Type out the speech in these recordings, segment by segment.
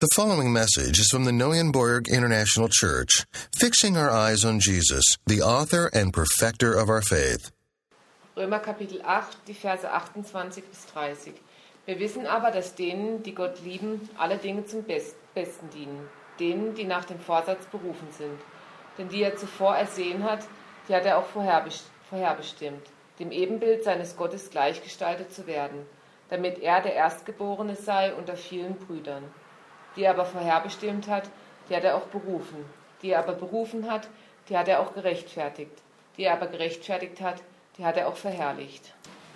The following message is from the Neuenborg International Church, fixing our eyes on Jesus, the author and perfecter of our faith. Römer Kapitel 8, die Verse 28 bis 30. Wir wissen aber, dass denen, die Gott lieben, alle Dinge zum Besten dienen, denen, die nach dem Vorsatz berufen sind. Denn die er zuvor ersehen hat, die hat er auch vorherbestimmt, dem Ebenbild seines Gottes gleichgestaltet zu werden, damit er der Erstgeborene sei unter vielen Brüdern. Die er aber vorherbestimmt hat, die hat er auch berufen. Die er aber berufen hat, die hat er auch gerechtfertigt. Die er aber gerechtfertigt hat, die hat er auch verherrlicht.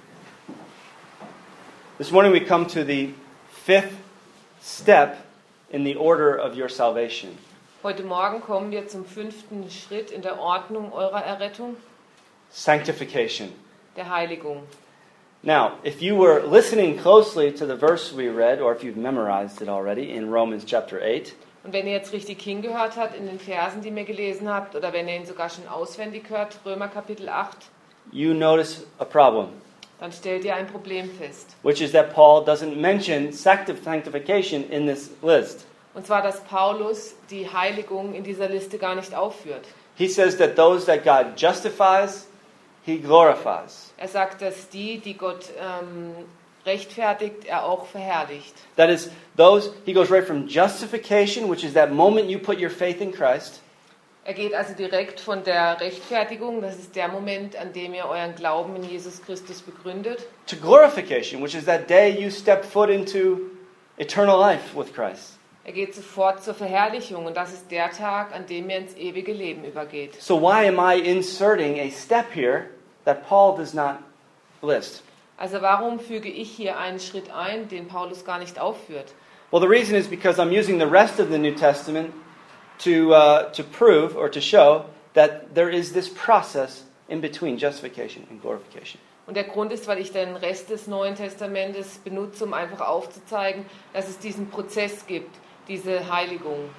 This morning we come to the fifth step in the order of your salvation. Heute Morgen kommen wir zum 5. Schritt in der Ordnung eurer Errettung, Sanctification. der Heiligung. Now, if you were listening closely to the verse we read, or if you've memorized it already in Romans chapter 8, Und wenn ihr jetzt richtig hingehört habt in den Versen, die ihr gelesen habt, oder wenn ihr ihn sogar schon auswendig hört, Römer Kapitel 8, you notice a problem, dann stellt ihr ein Problem fest. which is that Paul doesn't mention sanctification in this list. Und zwar, dass Paulus die Heiligung in dieser Liste gar nicht aufführt. He says that those that God justifies, he glorifies. Er sagt, dass die Gott rechtfertigt, er auch verherrlicht. That is, those, he goes right from justification, which is that moment you put your faith in Christ, Er geht also direkt von der Rechtfertigung, das ist der Moment, an dem ihr euren Glauben in Jesus Christus begründet, to glorification, which is that day you step foot into eternal life with Christ. Er geht sofort zur Verherrlichung und das ist der Tag, an dem er ins ewige Leben übergeht. So why am I inserting a step here that Paul does not list? Also warum füge ich hier einen Schritt ein, den Paulus gar nicht aufführt? Well, the reason is because I'm using the rest of the New Testament to prove or to show that there is this process in between justification and glorification. Und der Grund ist, weil ich den Rest des Neuen Testamentes benutze, um einfach aufzuzeigen, dass es diesen Prozess gibt, diese Heiligung.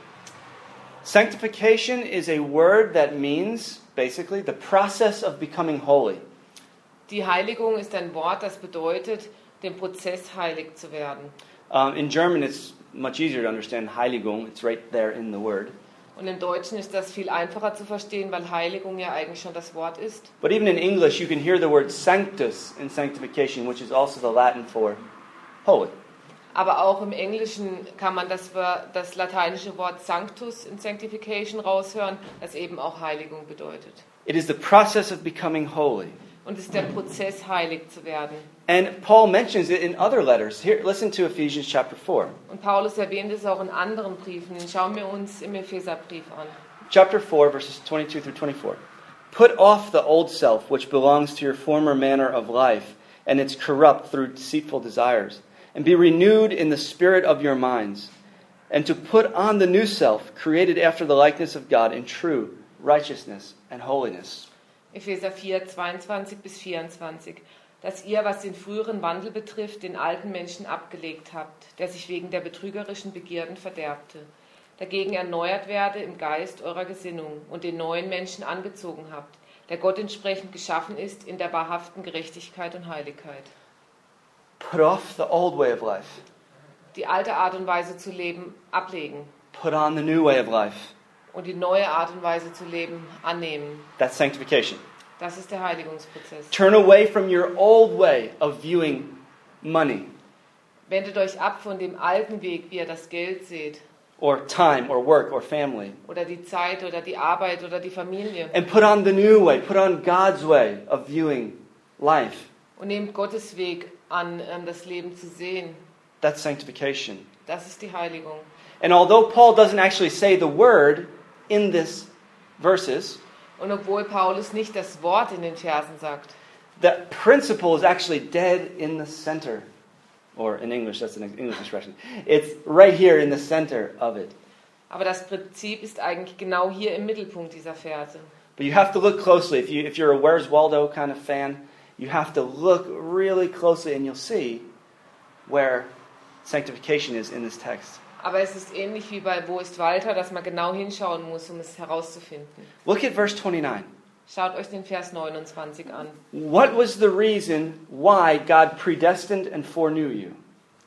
Sanctification is a word that means, basically, the process of becoming holy. Die Heiligung ist ein Wort, das bedeutet, den Prozess heilig zu werden. In German, it's much easier to understand Heiligung. It's right there in the word. Und im Deutschen ist das viel einfacher zu verstehen, weil Heiligung ja eigentlich schon das Wort ist. But even in English, you can hear the word sanctus in sanctification, which is also the Latin for holy. Aber auch im Englischen kann man das lateinische Wort Sanctus in Sanctification raushören, das eben auch Heiligung bedeutet. It is the process of becoming holy. Und es ist der Prozess, heilig zu werden. And Paul mentions it in other letters. Here, listen to Ephesians chapter 4. Und Paulus erwähnt es auch in anderen Briefen. Den schauen wir uns im Epheserbrief an. Chapter 4, verses 22 through 24. Put off the old self, which belongs to your former manner of life, and it's corrupt through deceitful desires. And be renewed in the spirit of your minds. And to put on the new self, created after the likeness of God in true righteousness and holiness. Epheser 4, 22 bis 24. Dass ihr, was den früheren Wandel betrifft, den alten Menschen abgelegt habt, der sich wegen der betrügerischen Begierden verderbte. Dagegen erneuert werde im Geist eurer Gesinnung und den neuen Menschen angezogen habt, der Gott entsprechend geschaffen ist in der wahrhaften Gerechtigkeit und Heiligkeit. Put off the old way of life. Die alte Art und Weise zu leben ablegen Put on the new way of life. und die neue Art und Weise zu leben annehmen. That's sanctification. Das ist der Heiligungsprozess. Turn away from your old way of viewing money Wendet euch ab von dem alten Weg, wie ihr das Geld seht, or time or work or family. oder die Zeit oder die Arbeit oder die Familie. And put on the new way, put on God's way of viewing life. Und nehmt Gottes Weg an, das Leben zu sehen. That's sanctification. Das ist die Heiligung. And although Paul doesn't actually say the word in these verses, Und obwohl Paulus nicht das Wort in den Versen sagt, the principle is actually dead in the center. Or in English, that's an English expression. It's right here in the center of it. aber das Prinzip ist eigentlich genau hier im Mittelpunkt dieser Verse. But you have to look closely. If you're a Where's Waldo kind of fan, you have to look really closely and you'll see where sanctification is in this text. Aber es ist ähnlich wie bei Wo ist Walter, dass man genau hinschauen muss, um es herauszufinden. Look at verse 29. Schaut euch den Vers 29 an. What was the reason why God predestined and foreknew you?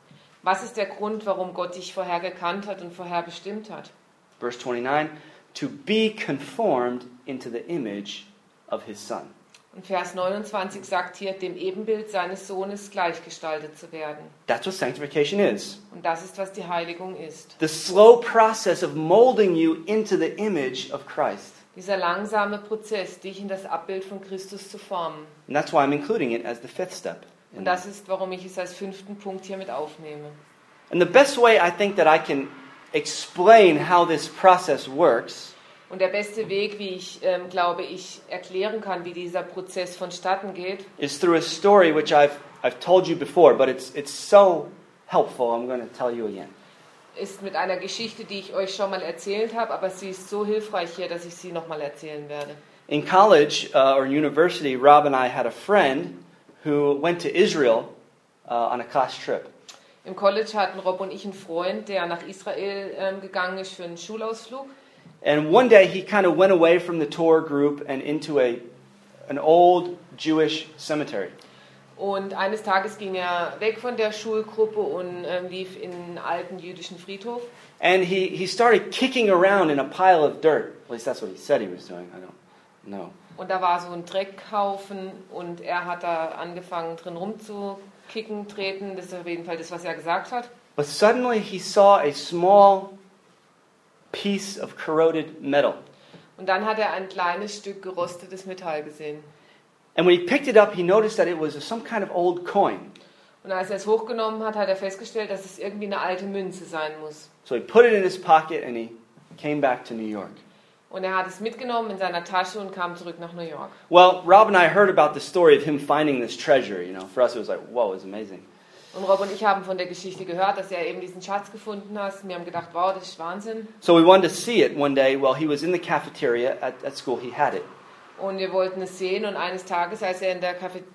Was ist der Grund, warum Gott dich vorher gekannt hat und vorher bestimmt hat? Verse 29, to be conformed into the image of his Son. Und Vers 29 sagt hier, dem Ebenbild seines Sohnes gleichgestaltet zu werden. That's what sanctification is. Und das ist, was die Heiligung ist. The slow process of molding you into the image of Christ. Dieser langsame Prozess, dich in das Abbild von Christus zu formen. And that's why I'm including it as the fifth step. Und das ist, warum ich es als 5. Punkt hier mit aufnehme. And the best way I think that I can explain how this process works Und der beste Weg, wie ich glaube, ich erklären kann, wie dieser Prozess vonstatten geht, is through a story which I've told you before, but it's so helpful. I'm going to tell you again. ist mit einer Geschichte, die ich euch schon mal erzählt habe, aber sie ist so hilfreich hier, dass ich sie nochmal erzählen werde. In college or university, Rob and I had a friend who went to Israel on a class trip. Im College hatten Rob und ich einen Freund, der nach Israel gegangen ist für einen Schulausflug. And one day he kind of went away from the tour group and into an old Jewish cemetery. Und eines Tages ging er weg von der Schulgruppe und lief in einen alten jüdischen Friedhof. And he started kicking around in a pile of dirt. At least that's what he said he was doing. I don't know. Und da war so ein Dreckhaufen und er hat da angefangen drin rumzukicken, treten. Das ist auf jeden Fall das, was er gesagt hat. But suddenly he saw a small piece of corroded metal. Und dann hat er ein kleines Stück gerostetes Metall gesehen. And when he picked it up, he noticed that it was some kind of old coin. Und als er es hochgenommen hat, hat er festgestellt, dass es irgendwie eine alte Münze sein muss. So he put it in his pocket and he came back to New York. Und er hat es mitgenommen in seiner Tasche und kam zurück nach New York. Well, Rob and I heard about the story of him finding this treasure. You know, for us it was like, whoa, it's amazing. Und Rob und ich haben von der Geschichte gehört, dass er eben diesen Schatz gefunden hat. Wir haben gedacht, wow, das ist Wahnsinn. So we wanted to see it one day while he was in the cafeteria at school. He had it. Und wir wollten es sehen und eines Tages, als er in der Cafeteria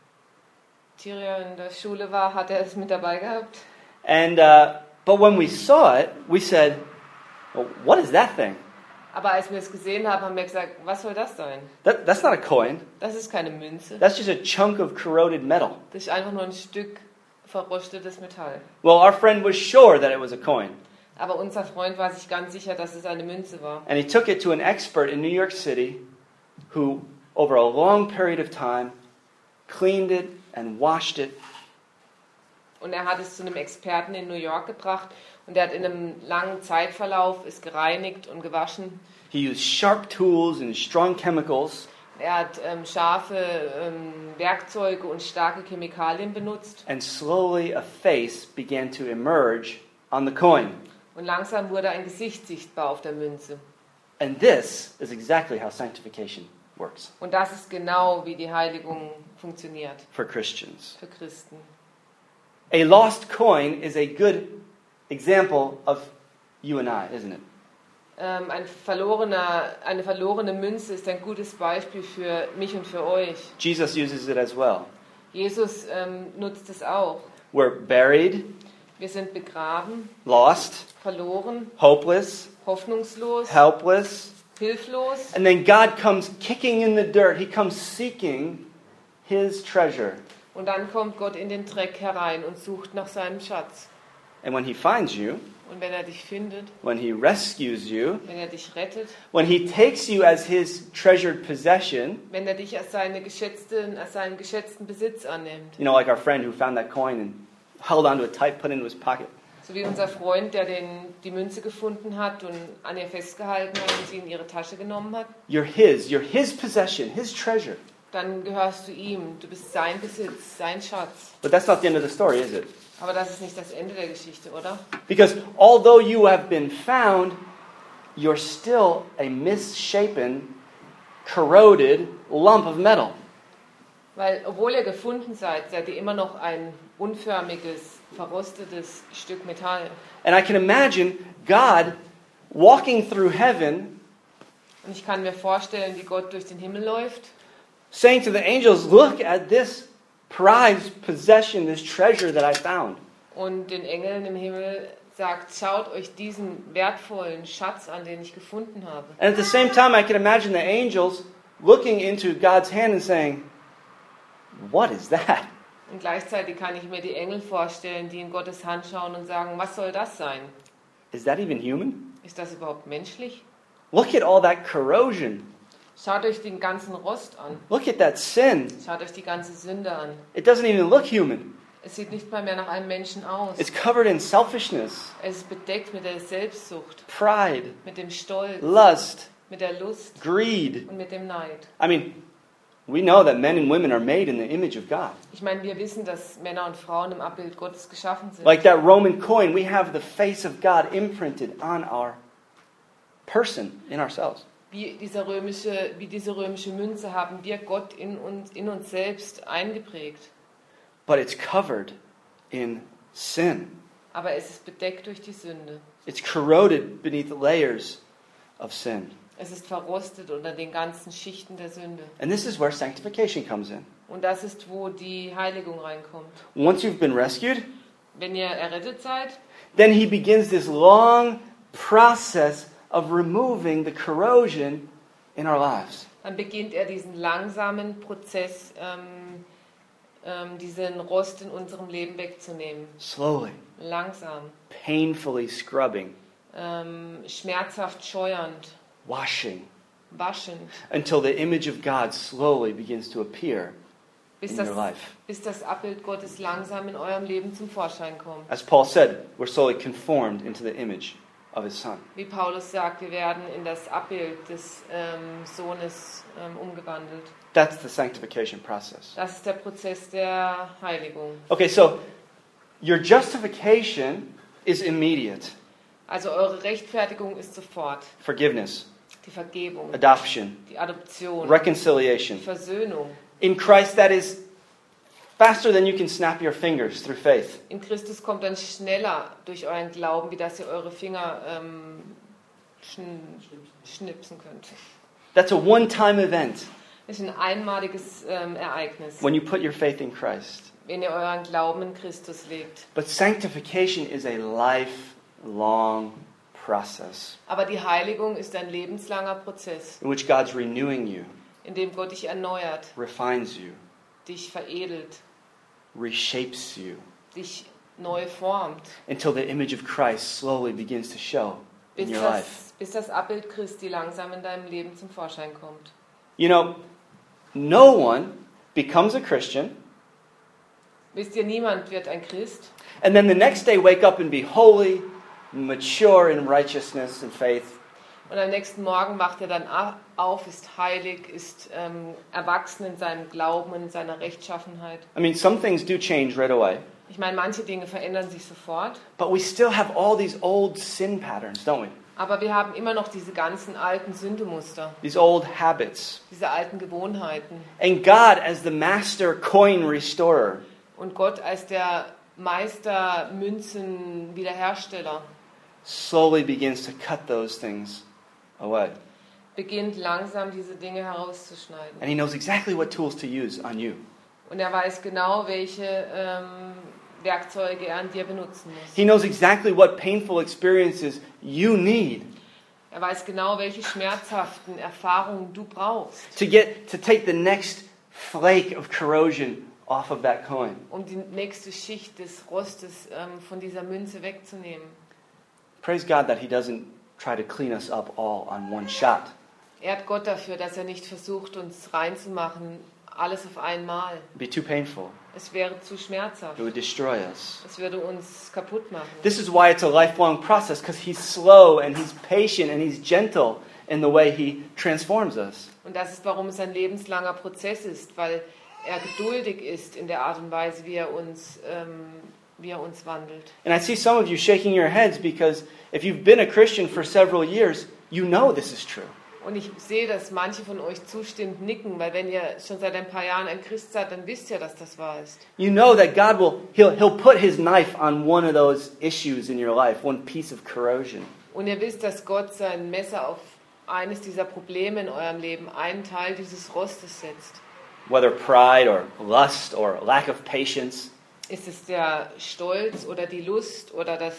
in der Schule war, hat er es mit dabei gehabt. And but when we saw it, we said, well, what is that thing? Aber als wir es gesehen haben, haben wir gesagt, was soll das sein? That's not a coin. Das ist keine Münze. That's just a chunk of corroded metal. Das ist einfach nur ein Stück verrostetes Metall. Well, our friend was sure that it was a coin. Aber unser Freund war sich ganz sicher, dass es eine Münze war. And he took it to an expert in New York City who, over a long period of time, cleaned it and washed it. Und er hat es zu einem Experten in New York gebracht und er hat in einem langen Zeitverlauf es gereinigt und gewaschen. He used sharp tools and strong chemicals. Er hat scharfe Werkzeuge und starke Chemikalien benutzt. And slowly a face began to emerge on the coin. Und langsam wurde ein Gesicht sichtbar auf der Münze. And this is exactly how sanctification works Und das ist genau, wie die Heiligung funktioniert for Christians. für Christen. A lost coin is a good example of you and I, isn't it? Eine verlorene Münze ist ein gutes Beispiel für mich und für euch. Jesus uses it as well. Jesus nutzt es auch. We're buried, Wir sind begraben, lost, verloren, hopeless, hoffnungslos, helpless, hilflos. and then God comes kicking in the dirt. He comes seeking his treasure. Und dann kommt Gott in den Dreck herein und sucht nach seinem Schatz. And when he finds you, Und wenn er dich findet, when he rescues you, wenn er dich rettet, when he takes you as his treasured possession, wenn er dich als seinen geschätzten Besitz annimmt. you know, like our friend who found that coin and held onto it tight, put it into his pocket. So wie unser Freund, der die Münze gefunden hat und an ihr festgehalten hat und sie in ihre Tasche genommen hat. You're his possession, his treasure. Dann gehörst du ihm. Du bist sein Besitz, sein Schatz. But that's not the end of the story, is it? Aber das ist nicht das Ende der Geschichte, oder? Because although you have been found, you're still a misshapen, corroded lump of metal. Weil, obwohl ihr gefunden seid, seid ihr immer noch ein unförmiges, verrostetes Stück Metall. And I can imagine God walking through heaven, Und ich kann mir vorstellen, wie Gott durch den Himmel läuft saying to the angels, look at this prized possession, this treasure that I found. und den Engeln im Himmel sagt, schaut euch diesen wertvollen Schatz an, den ich gefunden habe. And at the same time, I can imagine the angels looking into God's hand and saying, what is that? Und gleichzeitig kann ich mir die Engel vorstellen, die in Gottes Hand schauen und sagen, was soll das sein? Is that even human? Ist das überhaupt menschlich? Look at all that corrosion. Schaut euch den ganzen Rost an. Look at that sin. Schaut euch die ganze Sünde an. It doesn't even look human. Es sieht nicht mal mehr nach einem Menschen aus. It's covered in selfishness, Es ist bedeckt mit der Selbstsucht, pride, mit dem Stolz, lust, mit der Lust greed. und mit dem Neid. I mean, we know that men and women are made in the image of God. Ich meine, wir wissen, dass Männer und Frauen im Abbild Gottes geschaffen sind. Like that Roman coin, we have the face of God imprinted on our person, in ourselves. Wie diese römische Münze haben wir Gott in uns selbst eingeprägt. But it's covered in sin. Aber es ist bedeckt durch die Sünde. It's corroded beneath layers of sin. Es ist verrostet unter den ganzen Schichten der Sünde. And this is where sanctification comes in. Und das ist, wo die Heiligung reinkommt. Once you've been rescued, Wenn ihr errettet seid, then he begins this long process of removing the corrosion in our lives. dann beginnt er diesen langsamen Prozess, diesen Rost in unserem Leben wegzunehmen. Slowly, Langsam, painfully scrubbing, schmerzhaft scheuernd, washing, waschend, until the image of God slowly begins to appear bis in das, your life. bis das Abbild Gottes langsam in eurem Leben zum Vorschein kommt. As Paul said, we're slowly conformed into the image of his Son. Wie Paulus sagt, wir werden in das Abbild des Sohnes umgewandelt. That's the sanctification process. Das ist der Prozess der Heiligung. Okay, so your justification is immediate. Also eure Rechtfertigung ist sofort. Forgiveness, Die Vergebung, adoption, die Adoption, die reconciliation. Versöhnung. In Christ, that is faster than you can snap your fingers through faith. In Christus kommt dann schneller durch euren Glauben, wie dass ihr eure Finger schnipsen könnt. That's a one-time event Das ist ein einmaliges Ereignis, when you put your faith in Christ. wenn ihr euren Glauben in Christus legt. But sanctification is a lifelong process Aber die Heiligung ist ein lebenslanger Prozess, in which God's renewing you, in dem Gott dich erneuert, refines you, dich veredelt, reshapes you, dich neu formt, until the image of Christ slowly begins to show in your life. bis das Abbild Christi langsam in deinem Leben zum Vorschein kommt. You know, no one becomes a Christian Wisst ihr, niemand wird ein Christ and then the next day wake up and be holy, mature in righteousness and faith. und am nächsten Morgen wacht er dann auf, ist heilig, ist erwachsen in seinem Glauben und in seiner Rechtschaffenheit. I mean, some things do change right away, Ich meine, manche Dinge verändern sich sofort, but we still have all these old sin patterns, don't we? aber wir haben immer noch diese ganzen alten Sündemuster, These old habits. diese alten Gewohnheiten. And God, as the master coin restorer, Und Gott als der Meister Münzen-Wiederhersteller slowly begins to cut those things away. beginnt langsam diese Dinge herauszuschneiden. And he knows exactly what tools to use on you. Und er weiß genau, welche Werkzeuge er an dir benutzen muss. He knows exactly what painful experiences you need Er weiß genau, welche schmerzhaften Erfahrungen du brauchst, to take the next flake of corrosion off of that coin. um die nächste Schicht des Rostes von dieser Münze wegzunehmen. Praise God that he doesn't try to clean us up all on one shot. Ehrt Gott dafür, dass er nicht versucht, uns reinzumachen, alles auf einmal. It'd be too painful. Es wäre zu schmerzhaft. It would destroy us. Es würde uns kaputt machen. This is why it's a lifelong process, because he's slow and he's patient and he's gentle in the way he transforms us. Und das ist, warum es ein lebenslanger Prozess ist, weil er geduldig ist in der Art und Weise, wie er uns wandelt. And I see some of you shaking your heads because if you've been a Christian for several years, you know this is true. Und ich sehe, dass manche von euch zustimmend nicken, weil wenn ihr schon seit ein paar Jahren ein Christ seid, dann wisst ihr, dass das wahr ist. You know that God he'll put his knife on one of those issues in your life, one piece of corrosion. Und ihr wisst, dass Gott sein Messer auf eines dieser Probleme in eurem Leben, einen Teil dieses Rostes setzt. Whether pride or lust or lack of patience. Ist es der Stolz oder die Lust oder die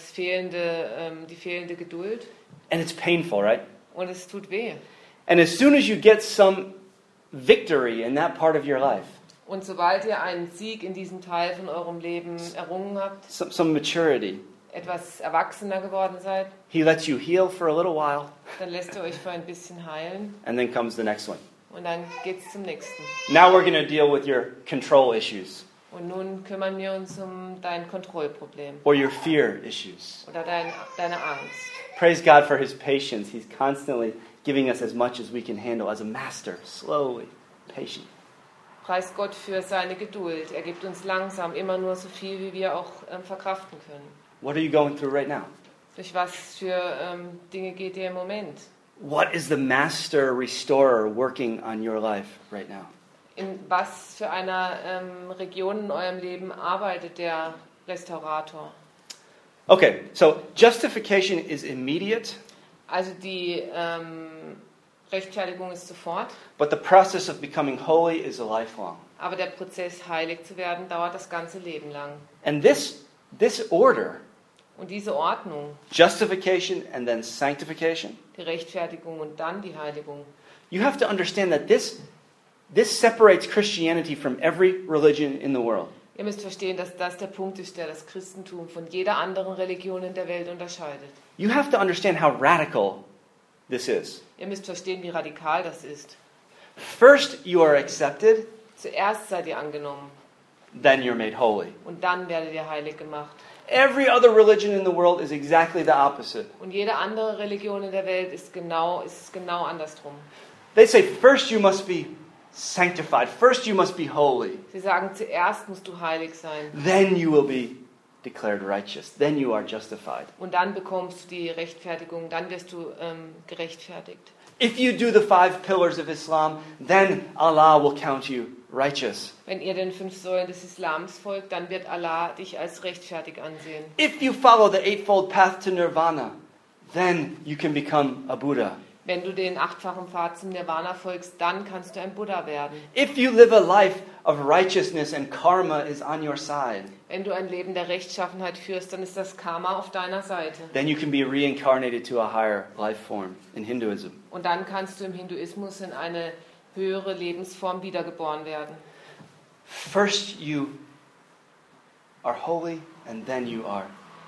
fehlende Geduld? And it's painful, right? Und es tut weh. And as soon as you get some victory in that part of your life, Und sobald ihr einen Sieg in diesem Teil von eurem Leben errungen habt, some maturity, etwas erwachsener geworden seid, He lets you heal for a little while, dann lässt er euch für ein bisschen heilen and then comes the next one. und dann geht's zum nächsten. Now we're going to deal with your control issues Und nun kümmern wir uns um dein Kontrollproblem or your fear issues. oder deine Angst. Praise God for His patience. He's constantly giving us as much as we can handle as a master, slowly, patient. Preis Gott für seine Geduld. Er gibt uns langsam immer nur so viel, wie wir auch verkraften können. What are you going through right now? Durch was für Dinge geht ihr im Moment? What is the master restorer working on your life right now? In was für einer Region in eurem Leben arbeitet der Restaurator? Okay, so justification is immediate, Also die Rechtfertigung ist sofort, but the process of becoming holy is a lifelong. aber der Prozess, heilig zu werden, dauert das ganze Leben lang. And this order, Und diese Ordnung, justification and then sanctification, die Rechtfertigung und dann die Heiligung, you have to understand that this separates Christianity from every religion in the world. ihr müsst verstehen, dass das der Punkt ist, der das Christentum von jeder anderen Religion in der Welt unterscheidet. You have to understand how radical this is. Ihr müsst verstehen, wie radikal das ist. First, you are accepted, Zuerst seid ihr angenommen then you're made holy. und dann werdet ihr heilig gemacht. Every other religion in the world is exactly the opposite. Und jede andere Religion in der Welt ist genau andersrum. They say first you must be sanctified, first you must be holy, Sie sagen, zuerst musst du heilig sein then you will be declared righteous, then you are justified. und dann bekommst du die Rechtfertigung, dann wirst du gerechtfertigt. If you do the 5 pillars of Islam, then Allah will count you righteous. Wenn ihr den 5 Säulen des Islams folgt, dann wird Allah dich als rechtfertig ansehen. If you follow the 8-fold path to nirvana, then you can become a Buddha. Wenn du den 8-fachen Pfad zum Nirvana folgst, dann kannst du ein Buddha werden. If you live a life of righteousness and karma is on your side, Wenn du ein Leben der Rechtschaffenheit führst, dann ist das Karma auf deiner Seite. then you can be reincarnated to a higher life form in Hinduism. Und dann kannst du im Hinduismus in eine höhere Lebensform wiedergeboren werden. First you are holy and then you are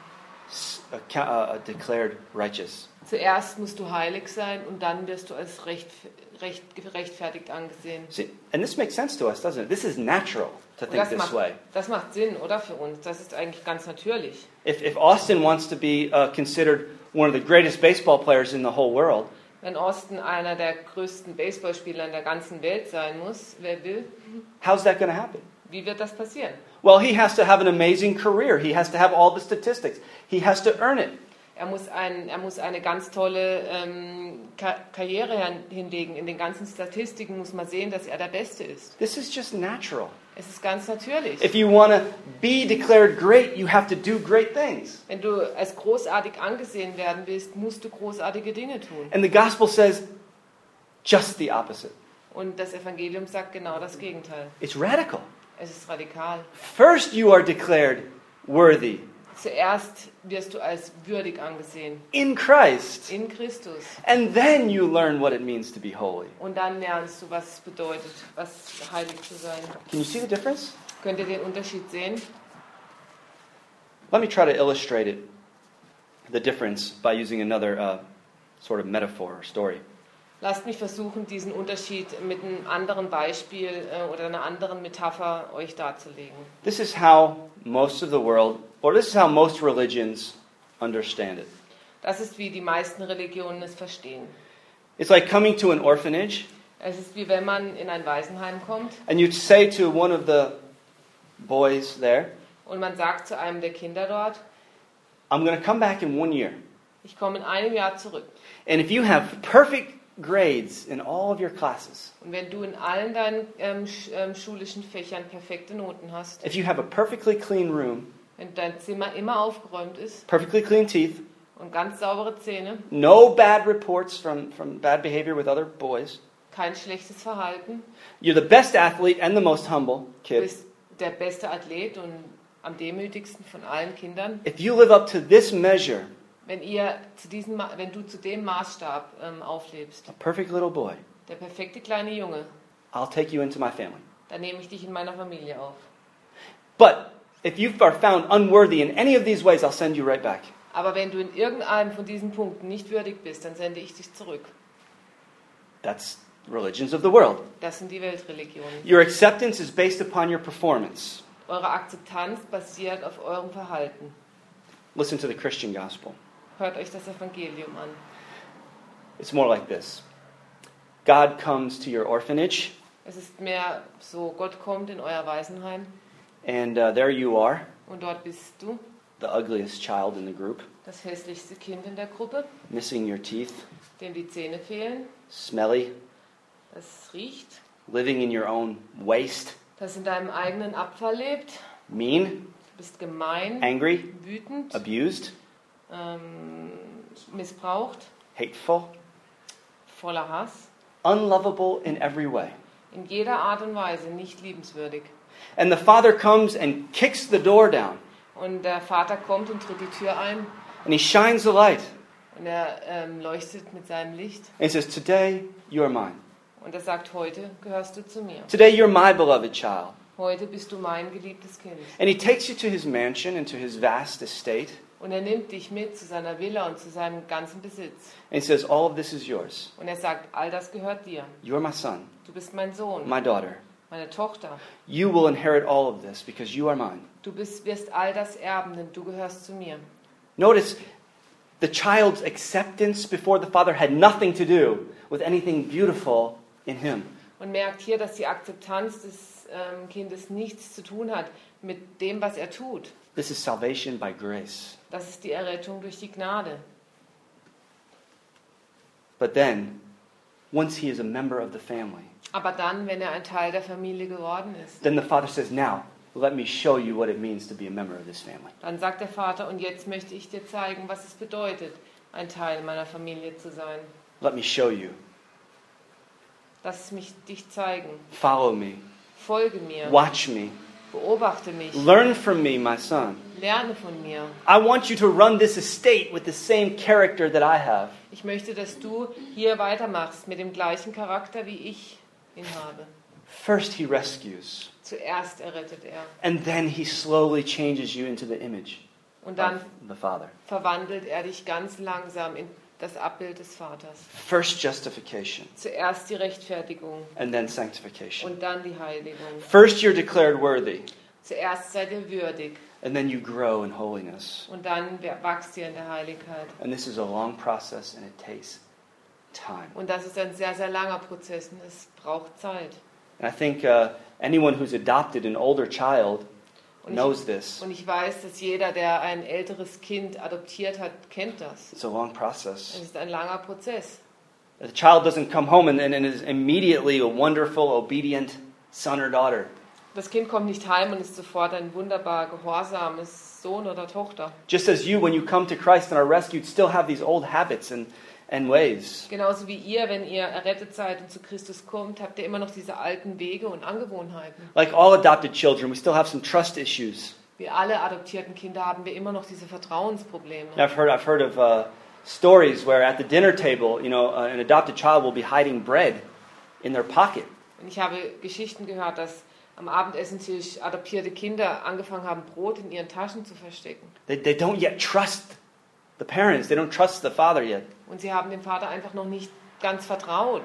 declared righteous. Zuerst musst du heilig sein und dann wirst du als gerechtfertigt angesehen. See, and this makes sense to us, doesn't it? This is natural to Und think this way. das macht Sinn, oder, für uns? Das ist eigentlich ganz natürlich. If Austin wants to be considered one of the greatest baseball players in the whole world, Wenn Austin einer der größten Baseballspieler in der ganzen Welt sein muss, wer will, how's that going to happen? wie wird das passieren? Well, he has to have an amazing career. He has to have all the statistics. He has to earn it. Er muss eine ganz tolle Karriere hinlegen. In den ganzen Statistiken muss man sehen, dass er der Beste ist. This is just natural. Es ist ganz natürlich. If you want to be declared great, you have to do great things. Wenn du als großartig angesehen werden willst, musst du großartige Dinge tun. And the gospel says just the opposite. Und das Evangelium sagt genau das Gegenteil. It's radical. Es ist radikal. First, you are declared worthy Zuerst wirst du als würdig angesehen. in Christ. In Christus. And then you learn what it means to be holy. Und dann lernst du, was es bedeutet, heilig zu sein. Can you see the difference? Könnt ihr den Unterschied sehen? Let me try to illustrate it, the difference, by using another sort of metaphor or story. Lasst mich versuchen, diesen Unterschied mit einem anderen Beispiel oder einer anderen Metapher euch darzulegen. This is how most of the world, or this is how most religions understand it. Das ist, wie die meisten Religionen es verstehen. It's like coming to an orphanage, Es ist, wie wenn man in ein Waisenheim kommt and you'd say to one of the boys there, und man sagt zu einem der Kinder dort, I'm going to come back in 1 year. ich komme in einem Jahr zurück. And if you have perfect grades in all of your classes, Und wenn du in allen deinen schulischen Fächern perfekte Noten hast, if you have a perfectly clean room, wenn dein Zimmer immer aufgeräumt ist perfectly clean teeth, und ganz saubere Zähne, no bad reports from bad behavior with other boys, kein schlechtes Verhalten, you're the best athlete and the most humble du kid. bist der beste Athlet und am demütigsten von allen Kindern. If you live up to this measure, Wenn du zu dem Maßstab auflebst, a perfect little boy, der perfekte kleine Junge, I'll take you into my family. dann nehme ich dich in meiner Familie auf. But if you are found unworthy in any of these ways, I'll send you right back. Aber wenn du in irgendeinem von diesen Punkten nicht würdig bist, dann sende ich dich zurück. That's religions of the world. Das sind die Weltreligionen. Your acceptance is based upon your performance. Eure Akzeptanz basiert auf eurem Verhalten. Listen to the Christian gospel. Hört euch das Evangelium an. It's more like this. God comes to your orphanage, Es ist mehr so, Gott kommt in euer Waisenheim and there you are, und dort bist du, the ugliest child in the group, das hässlichste Kind in der Gruppe, missing your teeth, dem die Zähne fehlen, smelly, das riecht, living in your own waste, das in deinem eigenen Abfall lebt, mean, du bist gemein, angry, wütend, abused, missbraucht, hateful, voller Hass, unlovable in every way. in jeder Art und Weise nicht liebenswürdig. And the father comes and kicks the door down, Und der Vater kommt und tritt die Tür ein and he shines the light, und er leuchtet mit seinem Licht and he says, today you are mine. und er sagt, heute gehörst du zu mir. Today you're my beloved child. Heute bist du mein geliebtes Kind. And he takes you to his mansion and to his vast estate, Und er nimmt dich mit zu seiner Villa und zu seinem ganzen Besitz. and he says, all of this is yours. Und er sagt, all das gehört dir. You're my son, Du bist mein Sohn, my daughter. meine Tochter. You will inherit all of this because you are mine. Du wirst all das erben, denn du gehörst zu mir. Notice the child's acceptance before the father had nothing to do with anything beautiful in him. Und merkt hier, dass die Akzeptanz des Kindes nichts zu tun hat mit dem, was er tut. This is salvation by grace. Das ist die Errettung durch die Gnade. But then, once he is a member of the family, Aber dann, wenn er ein Teil der Familie geworden ist, then the father says, now, let me show you what it means to be a member of this family. dann sagt der Vater, und jetzt möchte ich dir zeigen, was es bedeutet, ein Teil meiner Familie zu sein. Let me show you. Lass mich dich zeigen. Follow me. Folge mir. Watch me. Beobachte mich. Learn from me, my son. Lerne von mir. I want you to run this estate with the same character that I have. Ich möchte, dass du hier weitermachst mit dem gleichen Charakter, wie ich ihn habe. First, he rescues, Zuerst errettet er. and then he slowly changes you into the image Und dann of the Father. verwandelt er dich ganz langsam in das Abbild des Vaters. First, justification, Zuerst die Rechtfertigung and then sanctification. und dann die Heiligung. First, you're declared worthy, Zuerst seid ihr würdig and then you grow in holiness. und dann wachst ihr in der Heiligkeit. And this is a long process, and it takes time. Und das ist ein sehr, sehr langer Prozess und es braucht Zeit. And I think anyone who's adopted an older child knows this. Und ich weiß, dass jeder, der ein älteres Kind adoptiert hat, kennt das. It's a long process. Es ist ein langer Prozess. The child doesn't come home and is immediately a wonderful, obedient son or daughter. Das Kind kommt nicht heim und ist sofort ein wunderbar gehorsames Sohn oder Tochter. Just as you, when you come to Christ and are rescued, still have these old habits and ways. Genauso wie ihr, wenn ihr errettet seid und zu Christus kommt, habt ihr immer noch diese alten Wege und Angewohnheiten. Like all adopted children, we still have some trust issues. Wie alle adoptierten Kinder haben wir immer noch diese Vertrauensprobleme. I've heard of stories where at the dinner table, an adopted child will be hiding bread in their pocket. Und ich habe Geschichten gehört, dass am Abendessentisch adoptierte Kinder angefangen haben, Brot in ihren Taschen zu verstecken. They don't yet trust the parents. They don't trust the father yet. Und sie haben dem Vater einfach noch nicht ganz vertraut.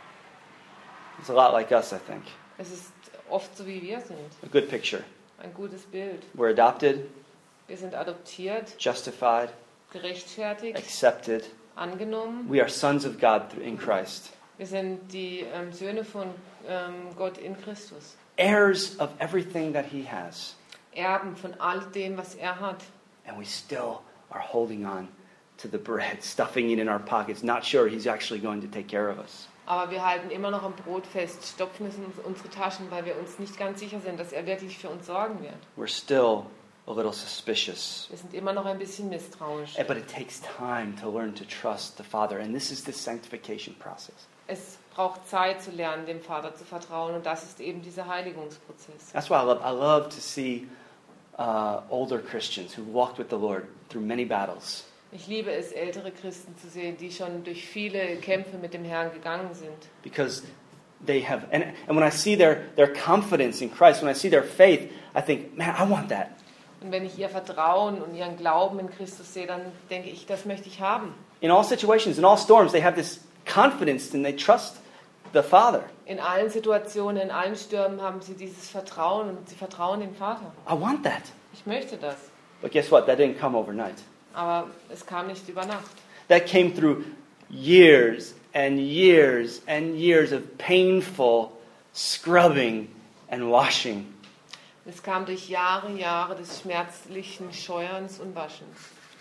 It's a lot like us, I think. Es ist oft so, wie wir sind. A good picture. Ein gutes Bild. We're adopted, Wir sind adoptiert, justified, gerechtfertigt, accepted. angenommen. We are sons of God in Christ. Wir sind die Söhne von Gott in Christus. Heirs of everything that he has. Erben von all dem, was er hat. And we still are holding on to the bread, stuffing it in our pockets, not sure he's actually going to take care of us. Aber wir halten immer noch am Brot fest, stopfen es in unsere Taschen, weil wir uns nicht ganz sicher sind, dass er wirklich für uns sorgen wird. We're still a little suspicious. Wir sind immer noch ein bisschen misstrauisch. But it takes time to learn to trust the Father. And this is the sanctification process. Es braucht Zeit zu lernen, dem Vater zu vertrauen. Und das ist eben dieser Heiligungsprozess. That's why I love to see older Christians who walked with the Lord through many battles. Ich liebe es, ältere Christen zu sehen, die schon durch viele Kämpfe mit dem Herrn gegangen sind. Because they have, and when I see their confidence in Christ, when I see their faith, I think, man, I want that. Und wenn ich ihr Vertrauen und ihren Glauben in Christus sehe, dann denke ich, das möchte ich haben. In all situations, in all storms, they have this confidence and they trust the Father. In allen Situationen, in allen Stürmen haben sie dieses Vertrauen und sie vertrauen dem Vater. I want that. Ich möchte das. But guess what? That didn't come overnight. Aber es kam nicht über Nacht. That came through years and years and years of painful scrubbing and washing. Es kam durch Jahre des schmerzlichen Scheuerns und Waschens.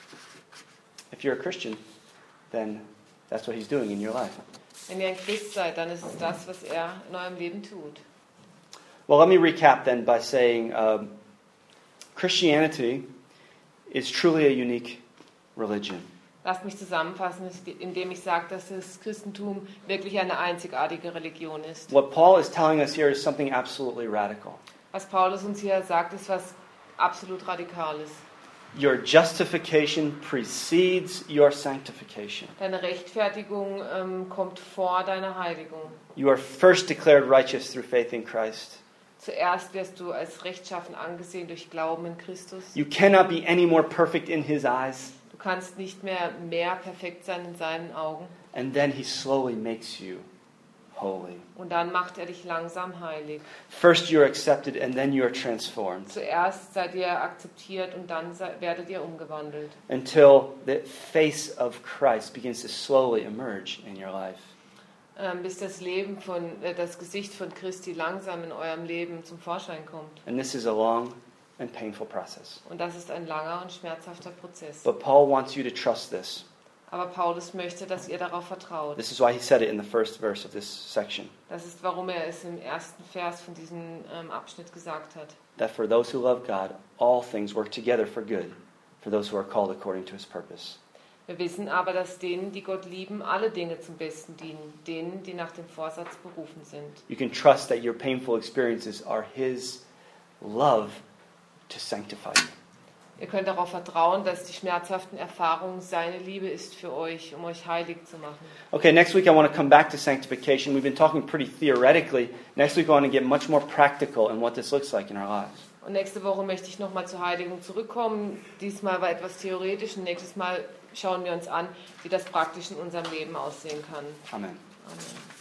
If you're a Christian, then that's what he's doing in your life. Wenn ihr ein Christ seid, dann ist es das, was er in eurem Leben tut. Well, let me recap then by saying Christianity is truly a unique religion. Lasst mich zusammenfassen, indem ich sage, dass das Christentum wirklich eine einzigartige Religion ist. What Paul is telling us here is something absolutely radical. Was Paulus uns hier sagt, ist was absolut Radikales. Your justification precedes your sanctification. Deine Rechtfertigung kommt vor deiner Heiligung. You are first declared righteous through faith in Christ. Zuerst wirst du als rechtschaffen angesehen durch Glauben in Christus. You cannot be any more perfect in his eyes. Du kannst nicht mehr perfekt sein in seinen Augen. And then he slowly makes you holy. Und dann macht er dich langsam heilig. First you're accepted and then you're transformed. Zuerst seid ihr akzeptiert und dann werdet ihr umgewandelt. Until the face of Christ begins to slowly emerge in your life. Bis das Gesicht von Christi langsam in eurem Leben zum Vorschein kommt. And this is a long and painful process. Und das ist ein langer und schmerzhafter Prozess. But Paul wants you to trust this. Aber Paulus möchte, dass ihr darauf vertraut. This is why he said it in the first verse of this section. Das ist, warum er es im ersten Vers von diesem Abschnitt gesagt hat. That for those who love God, all things work together for good, for those who are called according to his purpose. Wir wissen aber, dass denen, die Gott lieben, alle Dinge zum Besten dienen, denen, die nach dem Vorsatz berufen sind. You can trust that your painful experiences are his love to sanctify you. Ihr könnt darauf vertrauen, dass die schmerzhaften Erfahrungen seine Liebe ist für euch, um euch heilig zu machen. Okay, next week I want to come back to sanctification. We've been talking pretty theoretically. Next week I want to get much more practical in what this looks like in our lives. Und nächste Woche möchte ich nochmal zur Heiligung zurückkommen. Diesmal war etwas theoretisch und nächstes Mal schauen wir uns an, wie das praktisch in unserem Leben aussehen kann. Amen. Amen.